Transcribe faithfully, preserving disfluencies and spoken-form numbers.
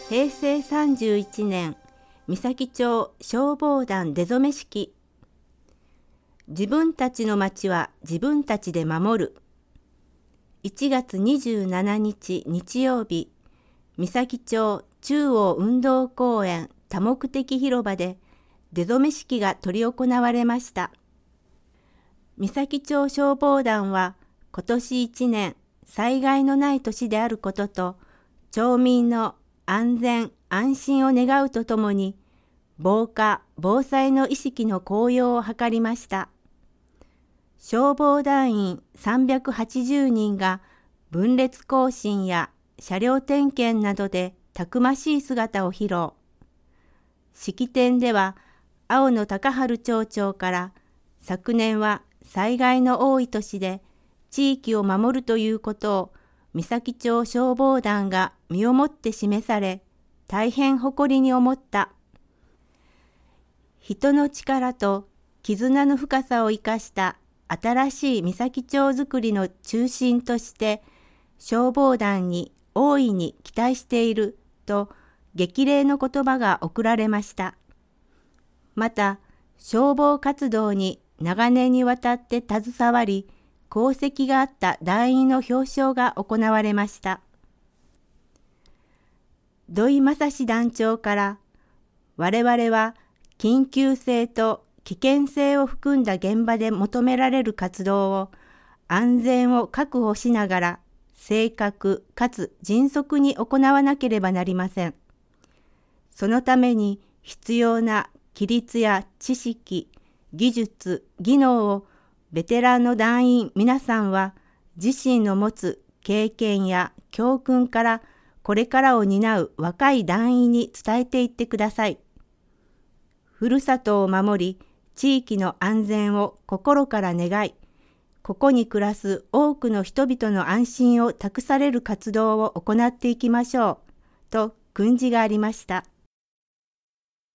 へいせいさんじゅういちねん、三崎町消防団出初め式。自分たちの町は自分たちで守る。いちがつにじゅうしちにち日曜日、三崎町中央運動公園多目的広場で出初め式が執り行われました。三崎町消防団は今年いちねん災害のない年であることと、町民の安全安心を願うとともに、防火・防災の意識の高揚を図りました。消防団員さんびゃくはちじゅうにんが分列行進や車両点検などでたくましい姿を披露。式典では青野貴治町長から、昨年は災害の多い年で地域を守るということを三崎町消防団が身をもって示され、大変誇りに思った。人の力と絆の深さを生かした新しい三崎町づくりの中心として消防団に大いに期待していると激励の言葉が贈られました。また消防活動に長年にわたって携わり功績があった団員の表彰が行われました。土井正史団長から、我々は緊急性と危険性を含んだ現場で求められる活動を安全を確保しながら正確かつ迅速に行わなければなりません。そのために必要な規律や知識、技術、技能をベテランの団員皆さんは自身の持つ経験や教訓からこれからを担う若い団員に伝えていってください。ふるさとを守り、地域の安全を心から願い、ここに暮らす多くの人々の安心を託される活動を行っていきましょう、と訓示がありました。